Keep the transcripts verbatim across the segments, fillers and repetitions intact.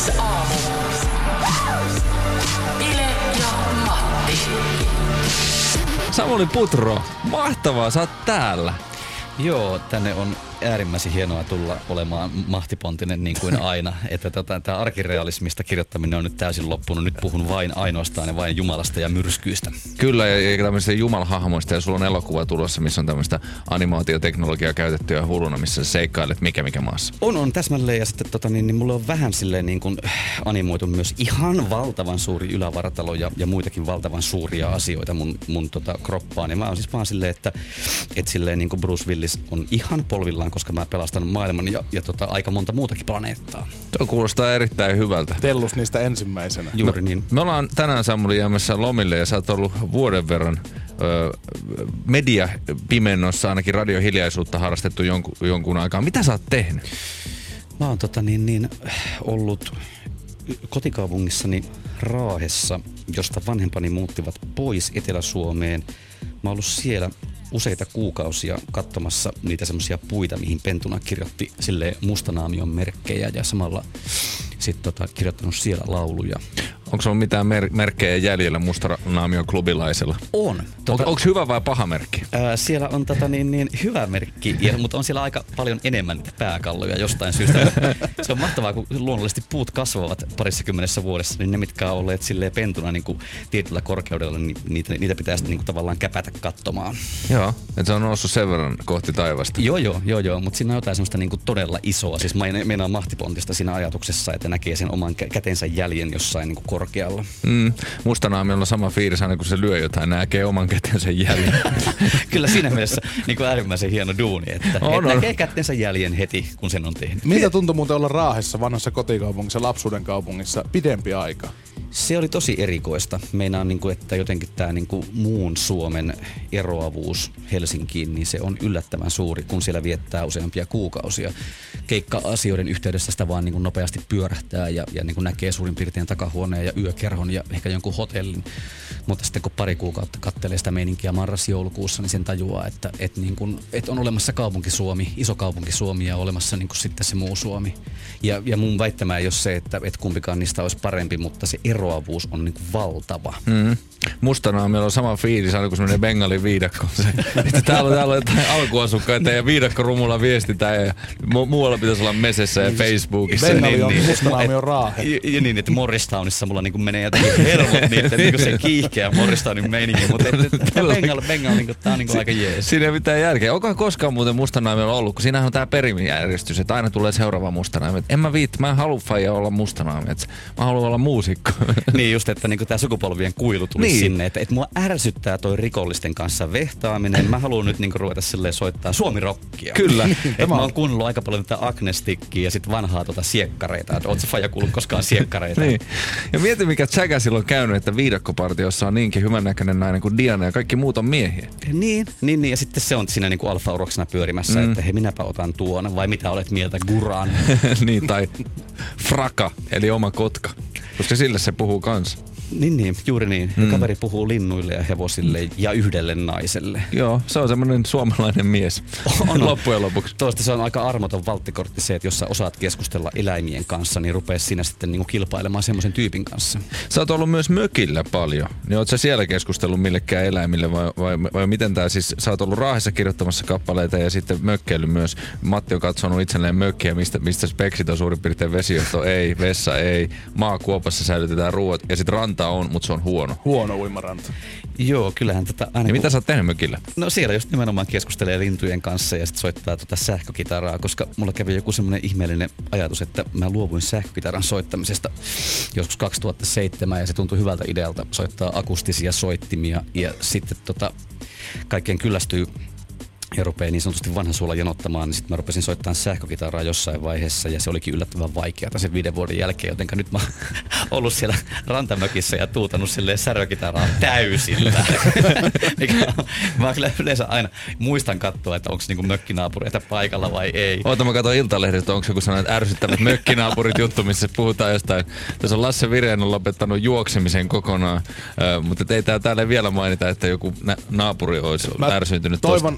Aamu. Ile ja Matti. Samuli Putro, mahtavaa, sä oot täällä. Joo, tänne on äärimmäisen hienoa tulla olemaan mahtipontinen niin kuin aina. Että tota, tämä arkirealismista kirjoittaminen on nyt täysin loppunut. Nyt puhun vain ainoastaan ja vain Jumalasta ja myrskyistä. Kyllä, ja tämmöistä jumalahahmoista, ja sulla on elokuva tulossa, missä on tämmöistä animaatioteknologiaa käytettyä hulluna, missä sä seikkailet mikä mikä maassa. On, on täsmälleen, ja sitten tota, niin, niin mulle on vähän silleen niin kuin animoitu myös ihan valtavan suuri ylävartalo ja, ja muitakin valtavan suuria asioita mun, mun tota, kroppaan. Ja mä oon siis vaan silleen, että et silleen niin kuin Bruce Willis on ihan polvillaan, koska mä pelastan maailman ja, ja tota, aika monta muutakin planeettaa. Tuo kuulostaa erittäin hyvältä. Tellus niistä ensimmäisenä. Juuri niin. Me ollaan tänään, Samuli, jäämässä lomille, ja sä oot ollut vuoden verran ö, mediapimennossa, ainakin radiohiljaisuutta harrastettu jonkun, jonkun aikaa. Mitä sä oot tehnyt? Mä oon tota, niin, niin, ollut kotikaupungissani Raahessa, josta vanhempani muuttivat pois Etelä-Suomeen. Mä oon ollut siellä useita kuukausia katsomassa niitä semmoisia puita, mihin pentuna kirjoitti silleen mustanaamion merkkejä ja samalla sitten tota, kirjoittanut siellä lauluja. Onko sulla mitään mer- merkkejä jäljellä mustanaamion klubilaisella? On. Tota, On, onko hyvä vai paha merkki? Ää, siellä on tota, niin, niin, hyvä merkki, ja, mutta on siellä aika paljon enemmän niitä pääkalloja jostain syystä. Se on mahtavaa, kun luonnollisesti puut kasvavat parissa kymmenessä vuodessa, niin ne, mitkä on olleet silleen pentuna niin kuin tietyllä korkeudella, niin niitä, niitä pitää sitten niin kuin tavallaan käpätä katsomaan. Joo, että se on noussut sen verran kohti taivasta. Joo, joo, joo, joo, mutta siinä on jotain semmoista niin kuin todella isoa. Siis mä meinaan mahtipontista siinä ajatuksessa, että näkee sen oman kä- kätensä jäljen jossain niin kuin korkealla. Mm, mustanaamiolla on sama fiilis aina, kun se lyö jotain, näkee oman kätensä jäljen. Kyllä siinä mielessä niin kuin äärimmäisen hieno duuni, että on, et on. näkee kätensä jäljen heti, kun sen on tehnyt. Miltä tuntui muuten olla Raahessa, vanhassa kotikaupungissa, lapsuuden kaupungissa, pidempi aika? Se oli tosi erikoista. Meinaan, niin kuin, että jotenkin tämä niin kuin muun Suomen eroavuus Helsinkiin, niin se on yllättävän suuri, kun siellä viettää useampia kuukausia. Keikka-asioiden yhteydessä sitä vaan niin kuin nopeasti pyörähtää ja, ja niin kuin näkee suurin piirtein takahuoneen ja yökerhon ja ehkä jonkun hotellin. Mutta sitten kun pari kuukautta kattelee sitä meininkiä marras-joulukuussa, niin sen tajuaa, että, että, niin kuin, että on olemassa kaupunki Suomi, iso kaupunki Suomi ja olemassa niin kuin sitten se muu Suomi. Ja, ja mun väittämä ei ole se, että, että kumpikaan niistä olisi parempi, mutta se eroavuus on niin kuin valtava. Mm. Mustanaamiolla on sama fiilis aina kuin semmoinen bengalin viidakko. Se, täällä, on, täällä on jotain alkuasukkaita ja viidakkorumulla viestitään ja mu- muualla pitäisi olla Mesessä ja Facebookissa. Bengali on, niin, niin. mustanaamio on Raahe. Ja, ja niin, että Morristownissa mulla niin menee jotenkin hermot niin, että niin se kiihkeä Morristownin meininki, mutta Bengal, Bengal niin tää on niin aika jees. Siinä ei mitään järkeä. Onko koskaan muuten mustanaamiolla ollut, kun siinähän on tää perimijärjestys, että aina tulee seuraava mustanaamio. En mä viitti, mä en halua faija olla mustanaamio, mä haluan olla muusikko. Niin just, että niin tää sukupolvien kuilu tuli niin sinne, että, että mua ärsyttää toi rikollisten kanssa vehtaaminen. Mä haluan nyt niin ruveta silleen soittaa suomirokkia. Kyllä. Että mä oon kuunnellut aika paljon tätä Agnestikkiä ja sit vanhaa tota siekkareita. Että oot sä faija kuullut koskaan siekkareita? Niin. Ja mieti mikä tsäkä silloin on käynyt, että viidakkopartiossa on niinkin hyvännäköinen nainen kuin Diana ja kaikki muut on miehiä. Niin, niin, niin. Ja sitten se on siinä niin kuin alfa-uroksena pyörimässä, mm. että hei minäpä otan tuon. Vai mitä olet mieltä Guran? Niin, tai Fraka, eli oma kotka. Koska sille se puhuu kans. Niin, niin, juuri niin. Mm. Kaveri puhuu linnuille ja hevosille ja yhdelle naiselle. Joo, se on semmoinen suomalainen mies. On loppujen lopuksi. Toista se on aika armoton valttikortti se, että jos sä osaat keskustella eläimien kanssa, niin rupeaa sinä sitten niinku kilpailemaan semmoisen tyypin kanssa. Sä oot ollut myös mökillä paljon. Niin oot sä siellä keskustellut millekään eläimille vai, vai, vai miten tää siis, sä oot ollut Raahessa kirjoittamassa kappaleita ja sitten mökkeily myös. Matti on katsonut itselleen mökkiä, mistä, mistä speksit on suurin piirtein vesijohto, ei, vessa ei, maakuopassa säilytetään ruoat ja sitten ranta on, mutta se on huono. Huono uimaranta. Joo, kyllähän tätä aina... Ja kun... mitä sä oot tehnyt mökillä? No siellä just nimenomaan keskustelee lintujen kanssa ja sitten soittaa tota sähkökitaraa, koska mulla kävi joku semmoinen ihmeellinen ajatus, että mä luovuin sähkökitaran soittamisesta joskus kaksituhattaseitsemän ja se tuntui hyvältä idealta soittaa akustisia soittimia ja sitten tota kaikkeen kyllästyy ja rupeaa niin sanotusti vanha suola janottamaan, niin sitten mä rupesin soittamaan sähkökitaraa jossain vaiheessa ja se olikin yllättävän vaikeaa sen viiden vuoden jälkeen, jotenka nyt mä oon ollut siellä rantamökissä ja tuutanut silleen särökitaraa täysillä. Mä kyllä yleensä aina muistan katsoa, että onko niinku mökkinaapureita paikalla vai ei. Oota, mä katson Iltalehdestä, onko joku sellainen ärsyttävät mökkinaapurit juttu, missä puhutaan jostain. Tässä on Lasse Vireen lopettanut juoksemisen kokonaan, äh, mutta ei tää täällä vielä mainita, että joku nä- naapuri olisi mä ärsyntynyt toivon, toivon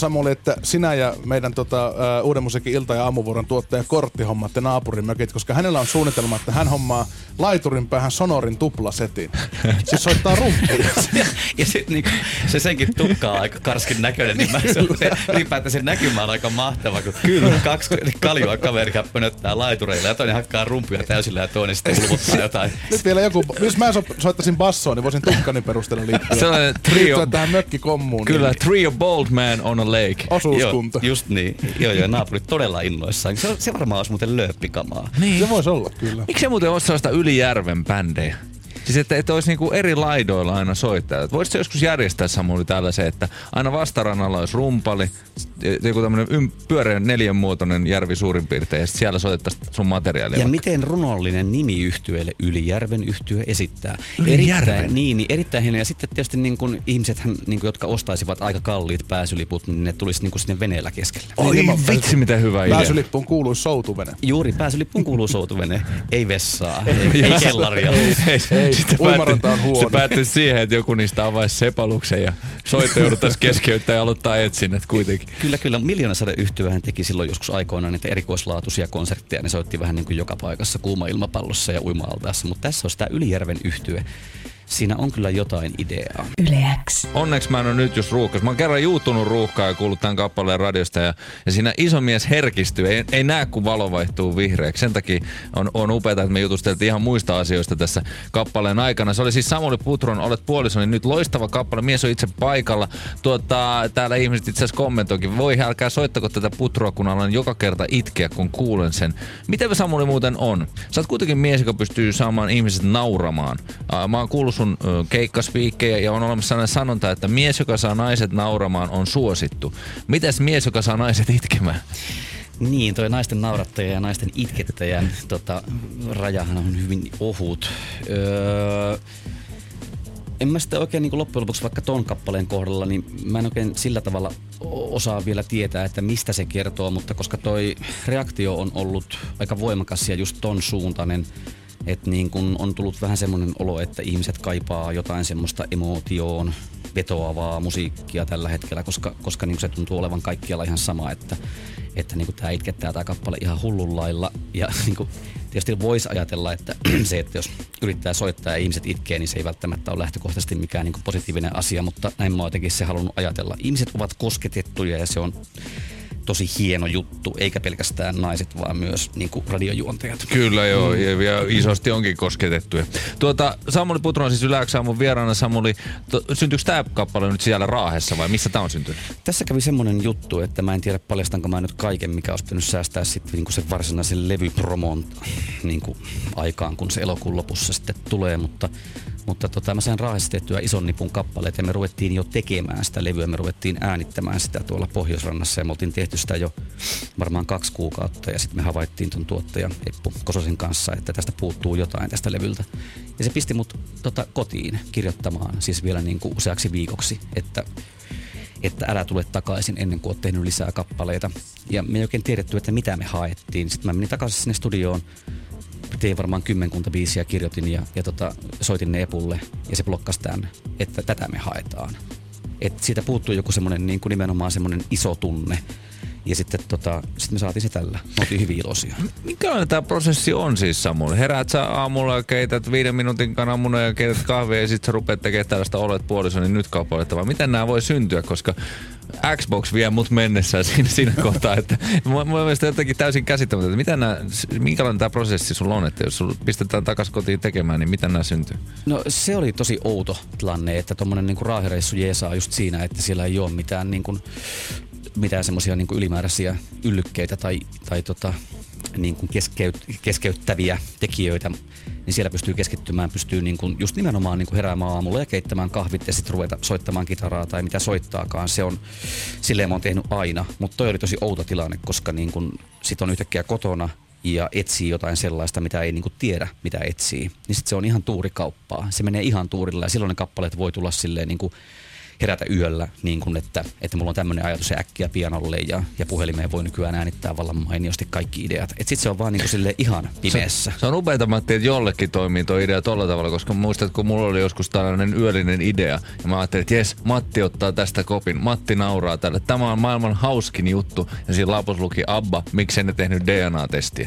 Samuli, että sinä ja meidän tota, uh, Uuden musiikin ilta- ja aamuvuoron tuottaja Kortti hommaatte naapurin mökit, koska hänellä on suunnitelma, että hän hommaa laiturin päähän sonorin tuplasetin. Siis soittaa rumpia. ja ja sitten niinku, se senkin tukkaa aika karskin näköinen, niin mä se, se, ylipäätään se näkymä on aika mahtava, kun Kyllä. kaksi kaljua kaveri pönöttää laitureilla ja toinen hakkaa rumpia täysillä ja toinen sitten ulvottaa jotain. Nyt vielä joku, jos mä so, soittaisin bassoa, niin voisin tukkani perusteella liittyä. Sellainen trio. Tähän mökkikommuun. Kyllä, niin. trio bold man on a lake. Osuuskunta. Joo, just niin. Joo, joo, naapurit todella innoissaan. Se, se varmaan olisi muuten lööppikamaa. Niin. Se voisi olla, kyllä. Miksi se muuten olisi sellaista Ylijärven bändejä? Siis että, että olisi niinku eri laidoilla aina soittajat. Voisitko joskus järjestää, Samuli, tällaisen, että aina vastarannalla olisi rumpali, joku tämmöinen ym- pyöreä neljänmuotoinen järvi suurin piirtein, ja siellä soitettaisiin sun materiaalia. Ja vaikka. Miten runollinen nimi yhtyeelle Ylijärven yhtye esittää? Ylijärven? Erittäin, niin, niin, erittäin hienoa. Ja sitten tietysti niin kun ihmisethän, niin kun, jotka ostaisivat aika kalliit pääsyliput, niin ne tulisi niin kun sinne veneellä keskelle. Oi niin, vitsi, mitä hyvä idea. Pääsylippuun kuuluisi soutuvene. Juuri, pääsylippuun kuuluu soutuvene. Ei vessaa, ei, ei kellaria. Ei, ei. Uimaranta on huono. Se päättyi siihen, että joku niistä avaisi sepaluksen ja soitto jouduttaisiin keskeyttää ja aloittaa etsinnät kuitenkin. Kyllä, kyllä. Miljoonasadeyhtyehän teki silloin joskus aikoinaan niitä erikoislaatuisia konsertteja. Ne soitti vähän niin kuin joka paikassa kuuma ilmapallossa ja uima-altaassa. Mutta tässä olisi tämä Ylijärven yhtye. Siinä on kyllä jotain ideaa. Yle X. Onneksi mä en ole nyt just ruuhkas. Mä oon kerran juuttunut ruuhkaan ja kuullut tämän kappaleen radiosta ja, ja siinä iso mies herkistyy. Ei, ei näe, kun valo vaihtuu vihreäksi. Sen takia on, on upeata, että me jutusteltiin ihan muista asioista tässä kappaleen aikana. Se oli siis Samuli Putron Olet puolisoni. Nyt loistava kappale. Mies on itse paikalla. Tuota, täällä ihmiset itse asiassa kommentoikin. Voi älkää soittako tätä Putroa, kun alan joka kerta itkeä, kun kuulen sen. Miten Samuli muuten on? Sä oot kuitenkin mies, joka pystyy saamaan ihmiset nauramaan. Mä oon kuullut sun keikkaspiikkejä ja on olemassa sellainen sanonta, että mies, joka saa naiset nauramaan, on suosittu. Mites mies, joka saa naiset itkemään? Niin, toi naisten naurattaja ja naisten itkettäjän tota, rajahan on hyvin ohut. Öö, en mä sitä oikein niin loppujen lopuksi vaikka ton kappaleen kohdalla, niin mä en oikein sillä tavalla osaa vielä tietää, että mistä se kertoo, mutta koska toi reaktio on ollut aika voimakas ja just ton suuntainen, että niin kun on tullut vähän semmoinen olo, että ihmiset kaipaa jotain semmoista emootioon vetoavaa musiikkia tällä hetkellä, koska, koska niin se tuntuu olevan kaikkialla ihan sama, että, että niin tämä itkettää tämä kappale ihan hullun lailla. Ja niin tietysti voisi ajatella, että se, että jos yrittää soittaa ja ihmiset itkee, niin se ei välttämättä ole lähtökohtaisesti mikään niin positiivinen asia, mutta näin mä oon jotenkin se halunnut ajatella. Ihmiset ovat kosketettuja ja se on tosi hieno juttu, eikä pelkästään naiset, vaan myös niin kuin radiojuontajat. Kyllä joo, mm. ja isosti onkin kosketettuja. Tuota, Samuli Putro on siis Yle X aamun vieraana. Samuli, to, syntyykö tämä kappale nyt siellä Raahessa vai missä tämä on syntynyt? Tässä kävi semmoinen juttu, että mä en tiedä paljastanko mä nyt kaiken, mikä olisi pitänyt säästää sitten niin kuin sen varsinaisen levypromon niin kuin aikaan, kun se elokuun lopussa sitten tulee, mutta Mutta tota, mä sain Raahessa tehtyä ison nipun kappaleet ja me ruvettiin jo tekemään sitä levyä. Me ruvettiin äänittämään sitä tuolla Pohjoisrannassa ja me oltiin tehty sitä jo varmaan kaksi kuukautta. Ja sitten me havaittiin ton tuottajan Eppu Kososen kanssa, että tästä puuttuu jotain tästä levyltä. Ja se pisti mut tota, kotiin kirjoittamaan siis vielä niin kuin useaksi viikoksi, että, että älä tule takaisin ennen kuin oot tehnyt lisää kappaleita. Ja me ei oikein tiedetty, että mitä me haettiin. Sitten mä menin takaisin sinne studioon. Tein varmaan kymmenkunta biisiä, kirjoitin ja, ja tota, soitin ne Epulle ja se blokkasi tämän, että tätä me haetaan. Et siitä puuttuu joku semmoinen niin kuin nimenomaan semmoinen iso tunne. Ja sitten tota, sit me saatiin se tällä. Me oltiin hyvin iloisia. Minkälainen tämä prosessi on siis, Samuli? Heräät sä aamulla ja keität viiden minuutin kananmunoja ja keität kahvia ja sitten sä rupeat tekemään tällaista Olet puolisoni nyt kappaletta. Vai miten nämä voi syntyä, koska Xbox vie mut mennessään siinä, siinä kohtaa, että mun mielestä jotenkin täysin käsittämätöntä. Miten nää, minkälainen tämä prosessi sulla on, että jos sulla pistetään takaisin kotiin tekemään, niin miten nämä syntyy? No se oli tosi outo tilanne, että tommonen niinku raahireissu jeesaa just siinä, että siellä ei ole mitään niinku mitään semmoisia niin kuin ylimääräisiä yllykkeitä tai, tai tota, niin kuin keskeyt, keskeyttäviä tekijöitä, niin siellä pystyy keskittymään, pystyy niin kuin just nimenomaan niin kuin heräämään aamulla ja keittämään kahvit ja sitten ruveta soittamaan kitaraa tai mitä soittaakaan. Se on, silleen mä oon tehnyt aina, mutta toi oli tosi outo tilanne, koska niin kuin sit on yhtäkkiä kotona ja etsii jotain sellaista, mitä ei niin kuin tiedä, mitä etsii. Niin sitten se on ihan tuurikauppaa. Se menee ihan tuurilla ja silloin ne kappaleet voi tulla silleen niin kuin herätä yöllä, niin kuin, että, että mulla on tämmöinen ajatus ja äkkiä pianolle ja, ja puhelimeen voi nykyään äänittää vallan mainiosti kaikki ideat. Että sit se on vaan niin kuin silleen ihan pimeässä. Se, se on upeata, Matti, että jollekin toimii tuo idea tolla tavalla, koska muistat, kun mulla oli joskus tällainen yöllinen idea ja mä ajattelin, että jes, Matti ottaa tästä kopin, Matti nauraa tälle. Tämä on maailman hauskin juttu ja siinä lapussa luki Abba, miksei ne tehnyt D N A-testiä.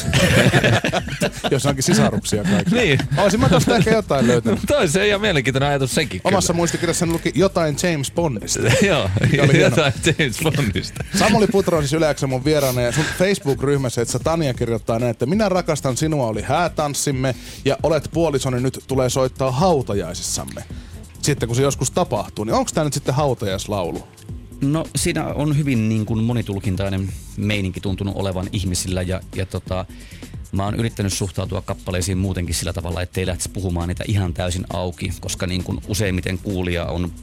Jos onkin sisaruksia kaikki. Niin. Olisin mä tosta ehkä jotain löytänyt. Toi se ihan mielenkiintoinen ajatus sekin. Omassa muistikirjassani luki jotain James Bondista. Joo, jotain James Bondista. Samuli Putro on siis Yle X:n mun vieraana ja sun Facebook-ryhmässä, että Tania kirjoittaa näin, että minä rakastan sinua, oli häätanssimme ja olet puolisoni, nyt tulee soittaa hautajaisissamme. Sitten kun se joskus tapahtuu, niin onko tää nyt sitten hautajaislaulu? No siinä on hyvin niin kuin monitulkintainen meininki tuntunut olevan ihmisillä ja, ja tota, mä oon yrittänyt suhtautua kappaleisiin muutenkin sillä tavalla, ettei lähtisi puhumaan niitä ihan täysin auki, koska niin kuin useimmiten kuulija on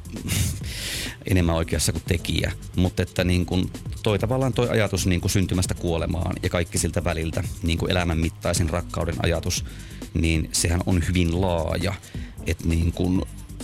enemmän oikeassa kuin tekijä. Mutta että niin kuin toi tavallaan toi ajatus niin kuin syntymästä kuolemaan ja kaikki siltä väliltä, niin kuin elämän mittaisen rakkauden ajatus, niin sehän on hyvin laaja, että niin kuin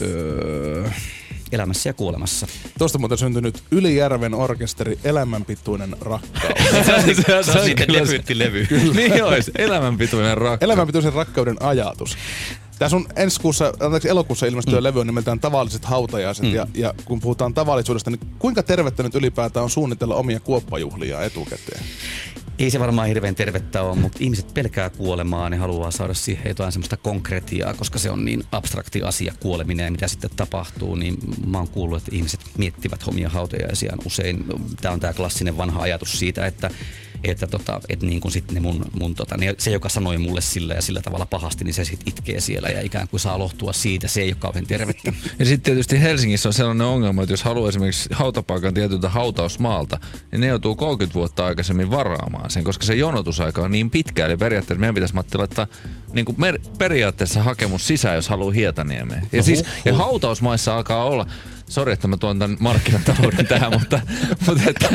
Öö, elämässä ja kuolemassa. Tuosta muuten syntynyt Ylijärven orkesteri Elämänpituinen rakkaus. se on, se on niiden debyyttilevy. Niin olisi, Elämänpituinen rakkaus. Elämänpituisen rakkauden ajatus. Tää sun ensi kuussa, anteeksi, elokuussa ilmestyvä mm. levy on nimeltään Tavalliset hautajaiset. Mm. Ja, ja kun puhutaan tavallisuudesta, niin kuinka tervettä nyt ylipäätään on suunnitella omia kuoppajuhlia etukäteen? Ei se varmaan hirveän tervettä ole, mutta ihmiset pelkää kuolemaa, ne haluaa saada siihen jotain semmoista konkretiaa, koska se on niin abstrakti asia kuoleminen ja mitä sitten tapahtuu, niin mä oon kuullut, että ihmiset miettivät omia hautajaisiaan usein. Tää on tää klassinen vanha ajatus siitä, että että, tota, että niin kuin sit ne mun, mun tota, ne, se, joka sanoi mulle sillä ja sillä tavalla pahasti, niin se sit itkee siellä ja ikään kuin saa lohtua siitä. Se ei ole kauhean tervettä. Ja sitten tietysti Helsingissä on sellainen ongelma, että jos haluaa esimerkiksi hautapaikan tietyltä hautausmaalta, niin ne joutuu kolmekymmentä vuotta aikaisemmin varaamaan sen, koska se jonotusaika on niin pitkä. Eli periaatteessa meidän pitäisi, Matti, laittaa niin kuin mer- periaatteessa hakemus sisään, jos haluaa Hietaniemeen. Ja, no, siis, ja hautausmaissa alkaa olla... Sori, että mä tuon tämän markkinatalouden tähän, mutta, mutta että,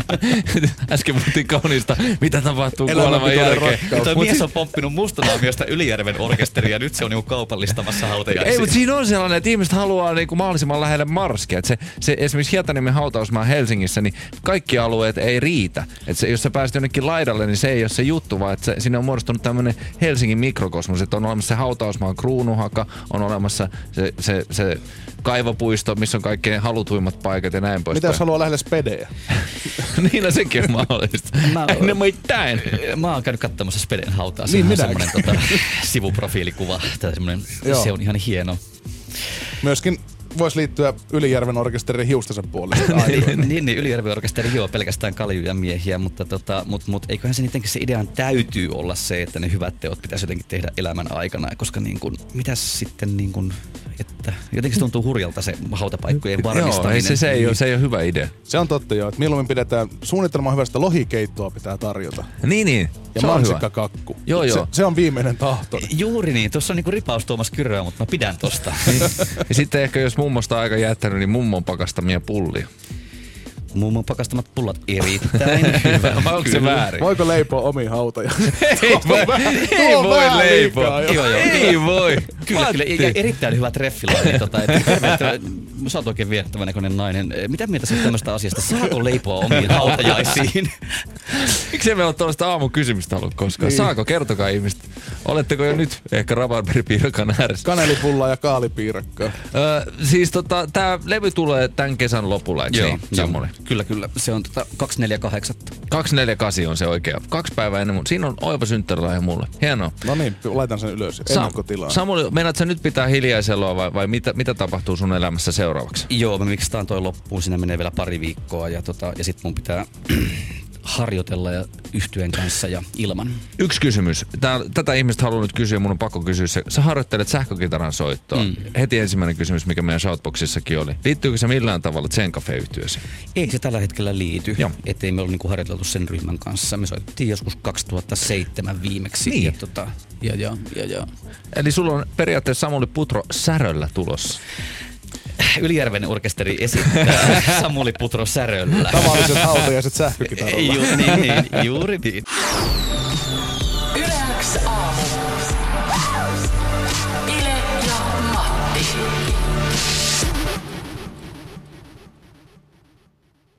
äsken puhuttiin kauniista, mitä tapahtuu kuoleman jälkeen. Tuo mies on pomppinut Mustanaamiosta Ylijärven orkesteria ja nyt se on niinku kaupallistamassa hautajaisia. Ei, mutta siinä on sellainen, että ihmiset haluaa niinku mahdollisimman lähelle Marskia. Se, se, esimerkiksi Hietaniemen hautausmaa Helsingissä, niin kaikki alueet ei riitä. Et se, jos sä pääset jonnekin laidalle, niin se ei ole se juttu, vaan että se, sinne on muodostunut tämmöinen Helsingin mikrokosmos. Että on olemassa se hautausmaan kruunuhaka, on olemassa se, se, se kaivopuisto, missä on kaikkein halutuimmat paikat ja näin poispäin. Mitä jos haluaa lähelle spedejä? Niin, no sekin on mahdollista. Mä, ne mitään. Mä oon käynyt katsomassa Speden hautaa. Niin, on semmoinen tota, sivuprofiilikuva. Se on ihan hieno. Myöskin voisi liittyä Ylijärven orkesterin hiustensa puolesta. niin, niin, niin, Ylijärven orkesteri joo pelkästään kaljuja miehiä, mutta tota, mut, mut, eiköhän se jotenkin se idean täytyy olla se, että ne hyvät teot pitäisi jotenkin tehdä elämän aikana, koska niin kun, mitäs sitten niin kun, että jotenkin se tuntuu hurjalta se hautapaikkojen varmistaminen. Joo, ei, se, se, ei ole, se ei ole hyvä idea. Se on totta joo, että mieluummin pidetään, suunnitelman hyvästä lohikeittoa pitää tarjota. Niin, niin. Ja mansikkakakku. Joo, joo. Se, se on viimeinen tahto. Juuri niin, tuossa on niinku ripaus Tuomas Kyröä, mutta mä pidän tosta. Ja sitten ehkä jos mummosta aika jättänyt, niin mummon pakastamia pullia. Mummon pakastamat pullat erittäin hyvä. Onko se väärin? Voiko leipoa omiin hautoja? Ei voi, ei voi leipoa. Joo, joo. Ei voi. Kyllä, kyllä. Ja erittäin hyvä treffilainen. Tota, sä oot oikein viettävän näköinen nainen. Mitä mieltä sä oot tämmöistä asiasta? Saako leipoa omiin hautajaisiin? Miksi me ole tuollaista aamukysymystä ollut koskaan? Niin. Saako? Kertokaa ihmiset. Oletteko jo nyt ehkä rabarberpiirakan ääressä? Kanelipulla ja kaalipiirakkaa. Öö, siis tota, tää levy tulee tämän kesän lopulla, eikö joo, niin, Samuli? Kyllä, kyllä. Se on tota kaksisataaneljäkymmentäkahdeksan. kaksisataaneljäkymmentäkahdeksan on se oikea. Kaksi päivää ennen mun. Siinä on oiva synttärilahja mulle. Hienoa. No niin, laitan sen ylös. Ennakkotilaan. Samuli, meinaat sä nyt pitää hiljaiseloa vai, vai mitä, mitä tapahtuu sun elämässä seuraavaksi? Joo, me mikstaan toi loppuun. Siinä menee vielä pari viikkoa ja, tota, ja sit mun pitää harjoitella ja yhtyeen kanssa ja ilman. Yksi kysymys. Tää, tätä ihmistä haluan nyt kysyä, mun on pakko kysyä se. Sä harjoittelet sähkökitaran soittoa. Mm. Heti ensimmäinen kysymys, mikä meidän shoutboxissakin oli. Liittyykö se millään tavalla Zen Cafe-yhtiössä? Ei se tällä hetkellä liity. Ettei me ole niinku harjoiteltu sen ryhmän kanssa. Me soitettiin joskus kaksituhattaseitsemän viimeksi. Niin. Ja, tota, ja, ja, ja, ja. Eli sulla on periaatteessa Samuli Putro säröllä tulossa. Ylijärven orkesteri esittää Samuli Putro säröllä. Tavalliset hautajaiset sähkökitaralla. Ju, niin, niin, juuri niin.